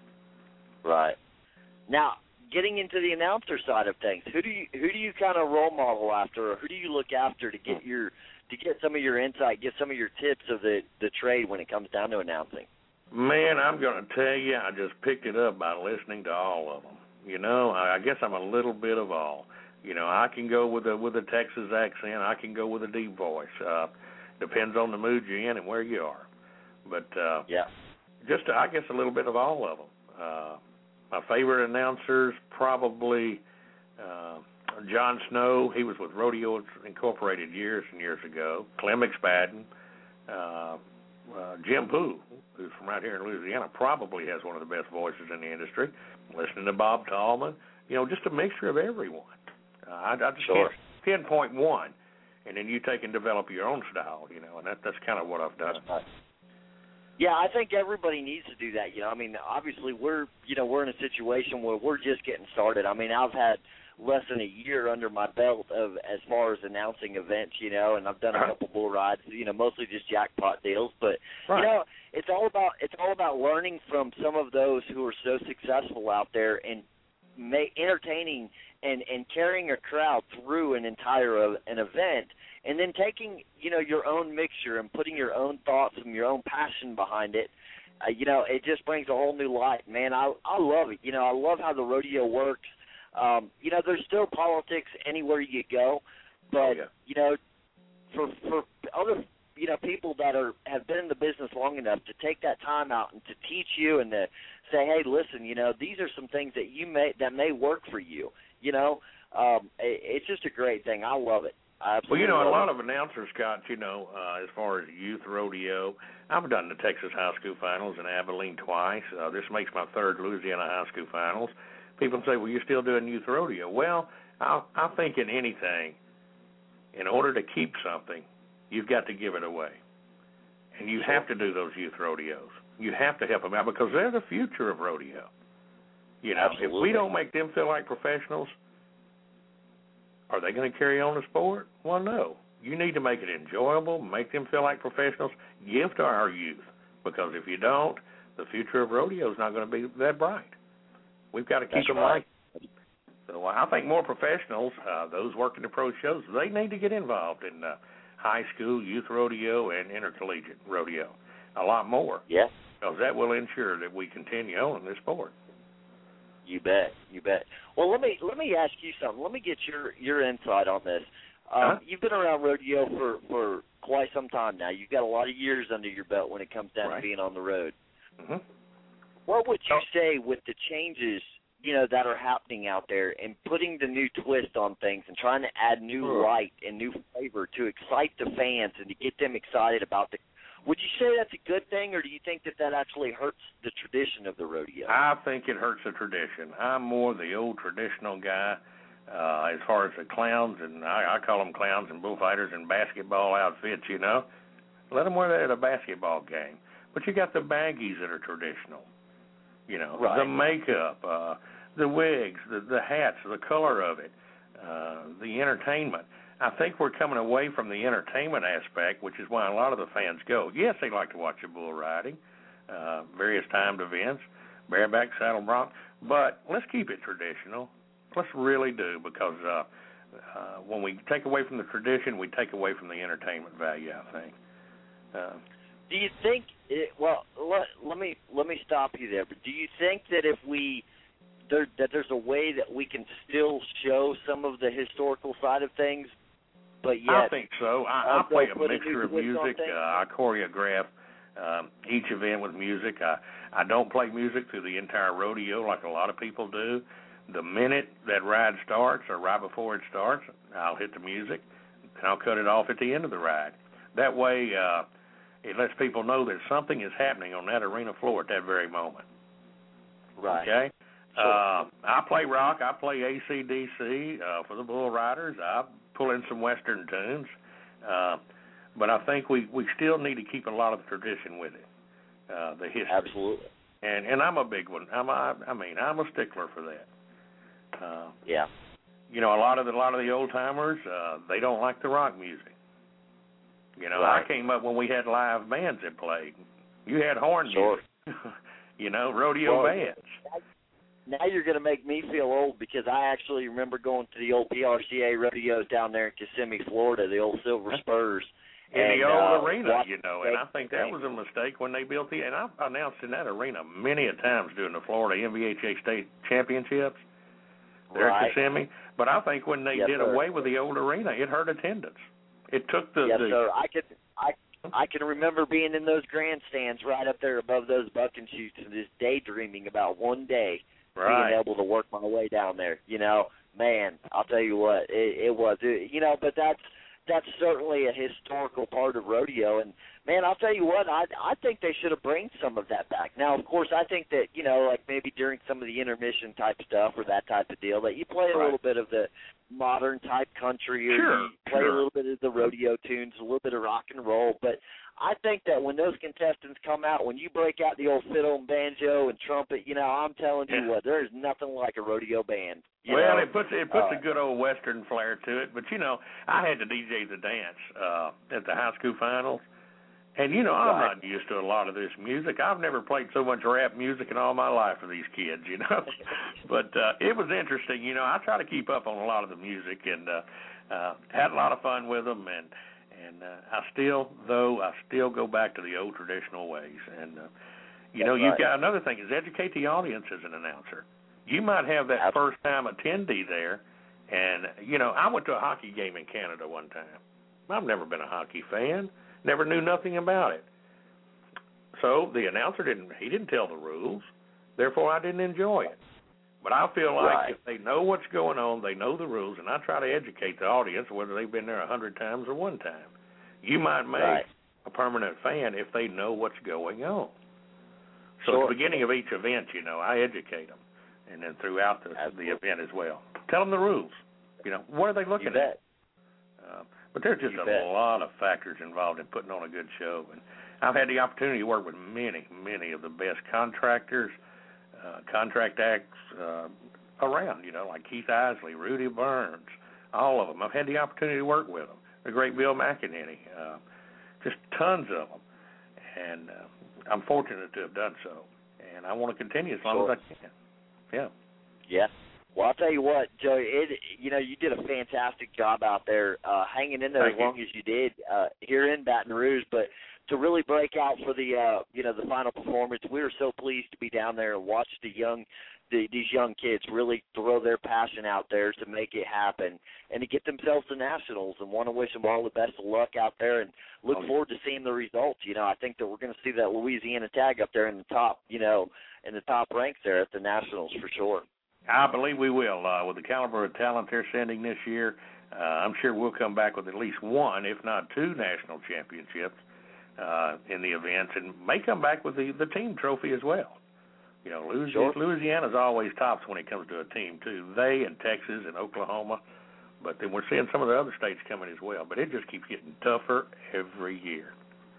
Right. Now, getting into the announcer side of things, who do you who do you kind of role model after, or who do you look after to get your to get some of your insight, get some of your tips of the, the trade when it comes down to announcing? Man, I'm going to tell you, I just picked it up by listening to all of them. You know, I, I guess I'm a little bit of all. You know, I can go with a with a Texas accent. I can go with a deep voice. Uh, depends on the mood you're in and where you are. But uh, yeah, just uh, I guess a little bit of all of them. Uh, my favorite announcers probably uh, John Snow. He was with Rodeo Incorporated years and years ago. Clem McSpadden, uh, uh, Jim Pooh, who's from right here in Louisiana, probably has one of the best voices in the industry. Listening to Bob Tallman, you know, just a mixture of everyone. Uh, I, I just sure. can't pinpoint one, and then you take and develop your own style, you know, and that, that's kind of what I've done. Right. Yeah, I think everybody needs to do that. You know, I mean, obviously we're, you know, we're in a situation where we're just getting started. I mean, I've had less than a year under my belt of as far as announcing events, you know, and I've done a uh-huh. couple bull rides, you know, mostly just jackpot deals. But right. you know, it's all about it's all about learning from some of those who are so successful out there and ma- entertaining and and carrying a crowd through an entire uh, an event. And then taking, you know, your own mixture and putting your own thoughts and your own passion behind it, uh, you know, it just brings a whole new light. Man, I I love it. You know, I love how the rodeo works. Um, you know, there's still politics anywhere you go, but oh, yeah. you know, for for other you know people that are have been in the business long enough to take that time out and to teach you and to say, hey, listen, you know, these are some things that you may that may work for you. You know, um, it, it's just a great thing. I love it. Well, you know, a lot of announcers, Scott, you know, uh, as far as youth rodeo, I've done the Texas High School Finals in Abilene twice. Uh, this makes my third Louisiana High School Finals. People say, well, you're still doing youth rodeo. Well, I, I think in anything, in order to keep something, you've got to give it away. And you have to do those youth rodeos. You have to help them out because they're the future of rodeo. You know, Absolutely. If we don't make them feel like professionals, are they going to carry on the sport? Well, no. You need to make it enjoyable, make them feel like professionals, give to our youth. Because if you don't, the future of rodeo is not going to be that bright. We've got to keep That's them right. right. So I think more professionals, uh, those working the pro shows, they need to get involved in uh, high school, youth rodeo, and intercollegiate rodeo a lot more. Yeah. Because that will ensure that we continue on in this sport. You bet, you bet. Well, let me let me ask you something. Let me get your your insight on this. Um, huh? You've been around rodeo for for quite some time now. You've got a lot of years under your belt when it comes down Right. to being on the road. Mm-hmm. What would you Oh. say with the changes, you know, that are happening out there and putting the new twist on things and trying to add new Sure. light and new flavor to excite the fans and to get them excited about the would you say that's a good thing, or do you think that that actually hurts the tradition of the rodeo? I think it hurts the tradition. I'm more the old traditional guy uh, as far as the clowns, and I, I call them clowns and bullfighters and basketball outfits, you know. Let them wear that at a basketball game. But you got the baggies that are traditional, you know, Right. the makeup, uh, the wigs, the, the hats, the color of it, uh, the entertainment. I think we're coming away from the entertainment aspect, which is why a lot of the fans go. Yes, they like to watch the bull riding, uh, various timed events, bareback, saddle bronc, but let's keep it traditional. Let's really do, because uh, uh, when we take away from the tradition, we take away from the entertainment value, I think. Uh, Do you think it, well, let, let me let me stop you there. But do you think that if we there, that there's a way that we can still show some of the historical side of things, but yet I think so. I, I also play a put a mixture new of twist on music. things? Uh, I choreograph um, each event with music. I, I don't play music through the entire rodeo like a lot of people do. The minute that ride starts or right before it starts, I'll hit the music, and I'll cut it off at the end of the ride. That way, uh, it lets people know that something is happening on that arena floor at that very moment. right. Okay? Sure. Uh, I play rock. I play A C D C uh, for the Bull Riders. I pull in some Western tunes. Uh, but I think we, we still need to keep a lot of the tradition with it, uh, the history. Absolutely. And and I'm a big one. I'm a, I mean, I'm a stickler for that. Uh, Yeah. you know, a lot of the, a lot of the old timers, uh, they don't like the rock music. You know, Right. I came up when we had live bands that played. You had horn Sure. music. you know, rodeo Well, bands. Now you're going to make me feel old, because I actually remember going to the old P R C A rodeos down there in Kissimmee, Florida, the old Silver Spurs. In and, the old uh, arena, watch- you know, and I think that was a mistake when they built the, and I've announced in that arena many a times during the Florida N V H A state championships there Right. at Kissimmee, but I think when they Yes, did sir. away with the old arena, it hurt attendance. It took the, Yes, the sir. I could, I, I can remember being in those grandstands right up there above those bucking chutes and just daydreaming about one day right. being able to work my way down there. You know, man, I'll tell you what, it, it was. It, you know, but that's that's certainly a historical part of rodeo. And man, I'll tell you what, I I think they should have brought some of that back. Now, of course, I think that, you know, like maybe during some of the intermission type stuff or that type of deal, that you play a Right. little bit of the modern type country, or Sure, you play sure. a little bit of the rodeo tunes, a little bit of rock and roll. But I think that when those contestants come out, when you break out the old fiddle and banjo and trumpet, you know, I'm telling you Yeah. what, there's nothing like a rodeo band. You Well, know? it puts it puts uh, a good old Western flair to it. But you know, I had to D J the dance uh, at the high school finals, and you know, I'm Right. not used to a lot of this music. I've never played so much rap music in all my life for these kids, you know. But uh, it was interesting. You know, I try to keep up on a lot of the music, and uh, uh, had a lot of fun with them. And and uh, I still, though, I still go back to the old traditional ways. And uh, you know, That's you've right. got another thing is educate the audience as an announcer. You might have that Absolutely. first-time attendee there, and, you know, I went to a hockey game in Canada one time. I've never been a hockey fan, never knew nothing about it. So the announcer didn't, he didn't tell the rules, therefore I didn't enjoy it. But I feel like Right. if they know what's going on, they know the rules, and I try to educate the audience, whether they've been there a hundred times or one time. You might make Right. a permanent fan if they know what's going on. So Sure. at the beginning of each event, you know, I educate them. And then throughout the, the event as well. Tell them the rules. You know, what are they looking You bet. at? Uh, but there's just You a bet. lot of factors involved in putting on a good show. And I've had the opportunity to work with many, many of the best contractors, uh, contract acts uh, around, you know, like Keith Isley, Rudy Burns, all of them. I've had the opportunity to work with them. The great Bill McEnany, uh, just tons of them. And uh, I'm fortunate to have done so. And I want to continue as long Sure. as I can. Yeah. Yeah. Well, I'll tell you what, Joey, it, you know, you did a fantastic job out there uh, hanging in there Thank as you. long as you did uh, here in Baton Rouge. But, to really break out for the uh, you know the final performance. We were so pleased to be down there and watch the young the, these young kids really throw their passion out there to make it happen and to get themselves to nationals. And want to wish them all the best of luck out there and look oh, forward to seeing the results. You know, I think that we're going to see that Louisiana tag up there in the top, you know, in the top ranks there at the nationals for sure. I believe we will. Uh, with the caliber of talent they're sending this year, uh, I'm sure we'll come back with at least one, if not two, national championships uh, in the events, and may come back with the, the team trophy as well. You know, Louisiana, Sure. Louisiana's always tops when it comes to a team, too. They and Texas and Oklahoma, but then we're seeing some of the other states coming as well. But it just keeps getting tougher every year.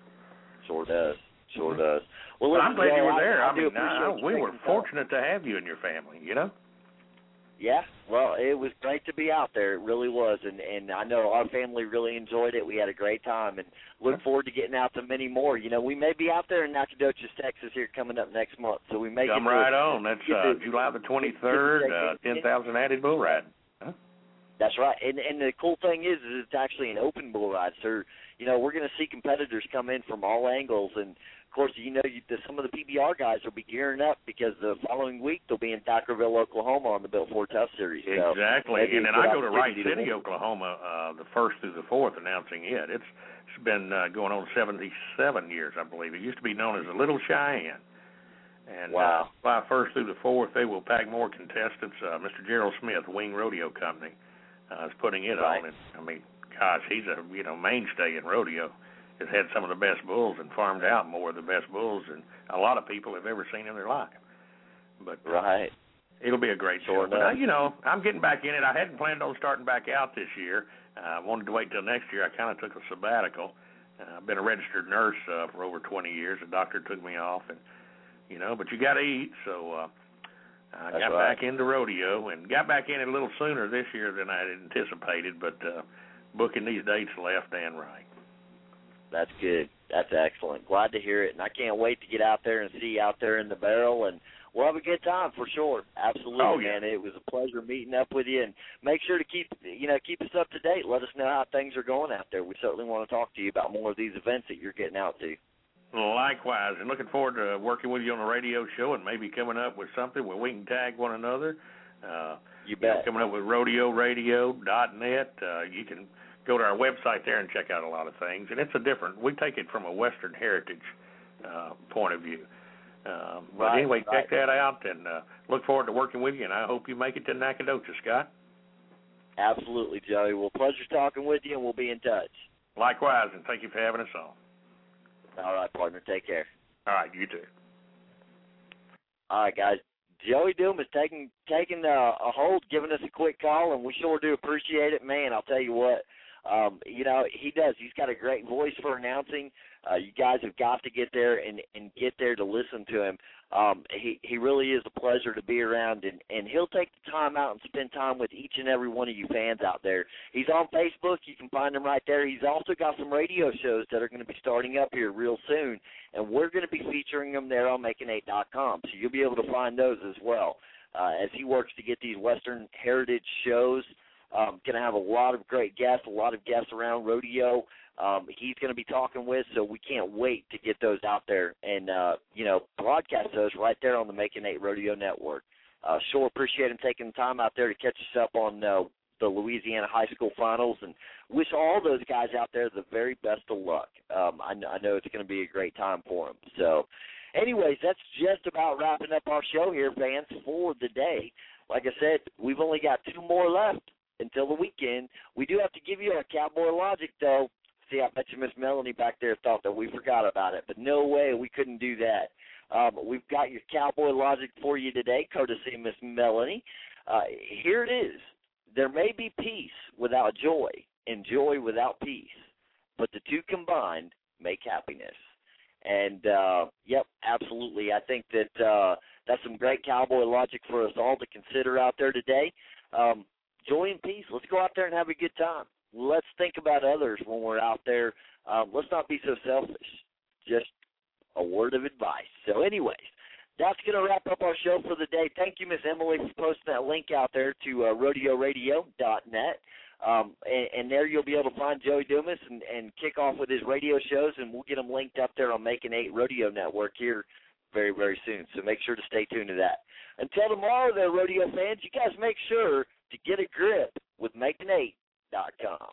Sure does. Sure does. Well, Well, listen, I'm glad Joe, you were I, there. I, I do mean, I, appreciate you we were taking time. fortunate to have you and your family, you know? Yeah, well, it was great to be out there. It really was, and and I know our family really enjoyed it. We had a great time, and look forward to getting out to many more. You know, we may be out there in Nacogdoches, Texas, here coming up next month, so we may Come get right to, on. That's uh, July the twenty-third, uh, ten thousand added bull riding. Huh? That's right, and and the cool thing is, is it's actually an open bull ride. So, you know, we're going to see competitors come in from all angles, and of course, you know, you, the, some of the P B R guys will be gearing up because the following week they'll be in Thackerville, Oklahoma on the Built Ford Tough Series. So Exactly, and then a good I go to Wright opportunity City, to- Oklahoma, uh, the first through the fourth, announcing it. It's it's been uh, going on seventy-seven years, I believe. It used to be known as the Little Cheyenne. And Wow. uh, July first through the fourth, they will pack more contestants. Uh, Mister Gerald Smith, Wing Rodeo Company, uh, is putting it Right. on. And I mean, gosh, he's a you know mainstay in rodeo. Has had some of the best bulls and farmed out more of the best bulls than a lot of people have ever seen in their life. But uh, Right. it'll be a great Sure show. But, enough. uh, you know, I'm getting back in it. I hadn't planned on starting back out this year. I uh, wanted to wait till next year. I kind of took a sabbatical. Uh, I've been a registered nurse uh, for over twenty years. A doctor took me off, and you know, but you got to eat. So uh, I That's got right. back into rodeo and got back in it a little sooner this year than I had anticipated. But uh, booking these dates left and right. That's good. That's excellent. Glad to hear it, and I can't wait to get out there and see you out there in the barrel, and we'll have a good time for sure. Absolutely, Oh, yeah. man. It was a pleasure meeting up with you, and make sure to keep you know keep us up to date. Let us know how things are going out there. We certainly want to talk to you about more of these events that you're getting out to. Likewise, and looking forward to working with you on a radio show and maybe coming up with something where we can tag one another. Uh, You you know, bet. coming up with rodeo radio dot net. Uh, you can go to our website there and check out a lot of things. And it's a different, we take it from a Western heritage uh, point of view. Um, but Right, anyway, right. check that out and uh, look forward to working with you. And I hope you make it to Nacogdoches, Scott. Absolutely, Joey. Well, pleasure talking with you, and we'll be in touch. Likewise, and thank you for having us on. All right, partner. Take care. All right, you too. All right, guys. Joey Doom is taking taking uh, a hold, giving us a quick call, and we sure do appreciate it. Man, I'll tell you what, um, you know, he does. He's got a great voice for announcing. Uh, you guys have got to get there and, and get there to listen to him. Um, he, he really is a pleasure to be around, and, and he'll take the time out and spend time with each and every one of you fans out there. He's on Facebook. You can find him right there. He's also got some radio shows that are going to be starting up here real soon, and we're going to be featuring them there on making eight dot com, so you'll be able to find those as well. Uh, as he works to get these Western heritage shows, um, going to have a lot of great guests, a lot of guests around rodeo. Um, he's going to be talking with, so we can't wait to get those out there and, uh, you know, broadcast those right there on the Making Eight Rodeo Network. Uh, sure appreciate him taking the time out there to catch us up on uh, the Louisiana High School Finals, and wish all those guys out there the very best of luck. Um, I, I know it's going to be a great time for them. So, anyways, that's just about wrapping up our show here, fans, for the day. Like I said, we've only got two more left until the weekend. We do have to give you our Cowboy Logic, though. See, I bet you Miss Melanie back there thought that we forgot about it, but no way, we couldn't do that. Um, we've got your Cowboy Logic for you today, courtesy of Miss Melanie. Uh, here it is. There may be peace without joy and joy without peace, but the two combined make happiness. And, uh, yep, absolutely. I think that uh, that's some great Cowboy Logic for us all to consider out there today. Um, joy and peace. Let's go out there and have a good time. Let's think about others when we're out there. Um, let's not be so selfish. Just a word of advice. So anyways, that's going to wrap up our show for the day. Thank you, Miss Emily, for posting that link out there to uh, rodeo radio dot net. Um, and, and there you'll be able to find Joey Dumas and, and kick off with his radio shows, and we'll get them linked up there on Making Eight Rodeo Network here very, very soon. So make sure to stay tuned to that. Until tomorrow, there, rodeo fans, you guys make sure to get a grip with making eight dot com.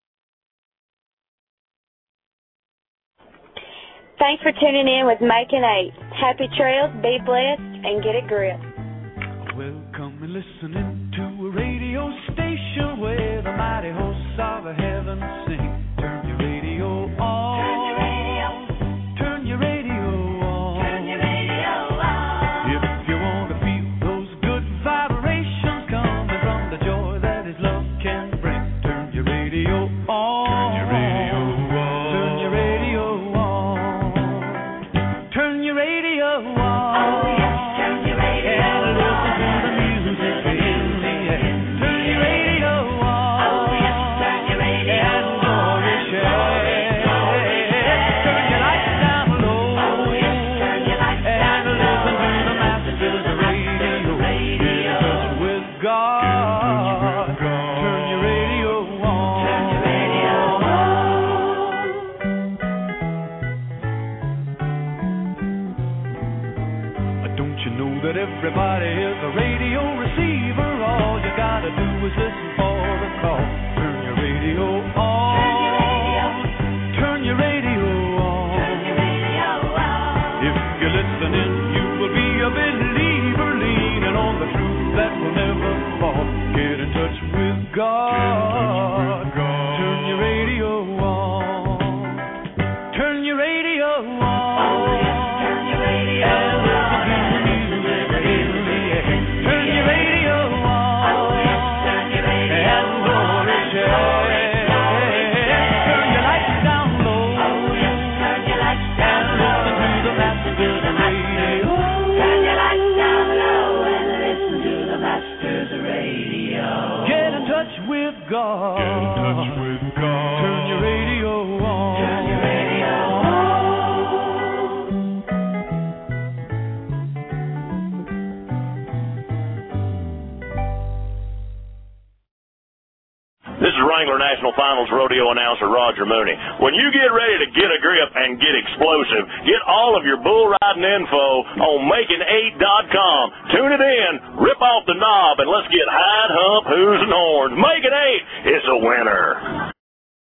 Thanks for tuning in with Making Eight. Happy trails, be blessed, and get a grip. Welcome and listening to a radio station where the mighty hosts of heaven sing. Turn your radio on. Turn your radio on. Turn your radio on. Turn your radio on. If you want to feel those good vibrations coming from the joy that His love can bring, turn your radio on. Turn your radio on. Turn your radio on. Turn your radio on. Oh, yes, turn your radio on. And listen to the music in the air. Turn your radio on. Oh, yes, turn your radio on. And glory share. Turn your lights down low. Oh, yes, turn your lights down low. And listen to the masters of radio. Get in touch with God. Turn your radio on. Turn your radio on. Don't you know that everybody is a radio receiver? All you gotta do is listen for the call. Turn your radio on. Turn your radio on. Turn your radio on. If you're listening, you will be a believer, leaning on the truth that will never fall. Get in touch with God. Turn your radio on. Turn your radio on. Oh, yes, turn your radio on. God. Get in touch with God. Turn your radio on. Turn your radio on. This is Wrangler National Finals rodeo announcer Roger Mooney. When you get ready to get a grip and get explosive, get all of your bull riding info on making eight dot com. Tune it in, rip off the knob, and let's get hide, hump, who's, and horns. Making Eight, it's a winner.